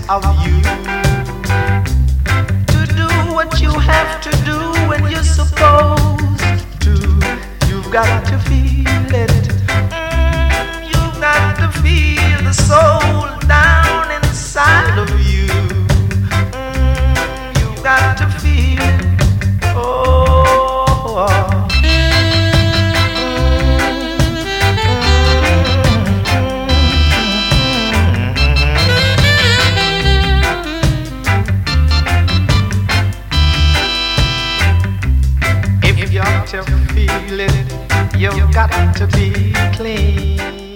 of you to do what you have to do when you're supposed to. You've got to feel it. You've got to feel the soul down inside of you. You've got to feel it. Oh. If you're to feel it, you've got to be clean.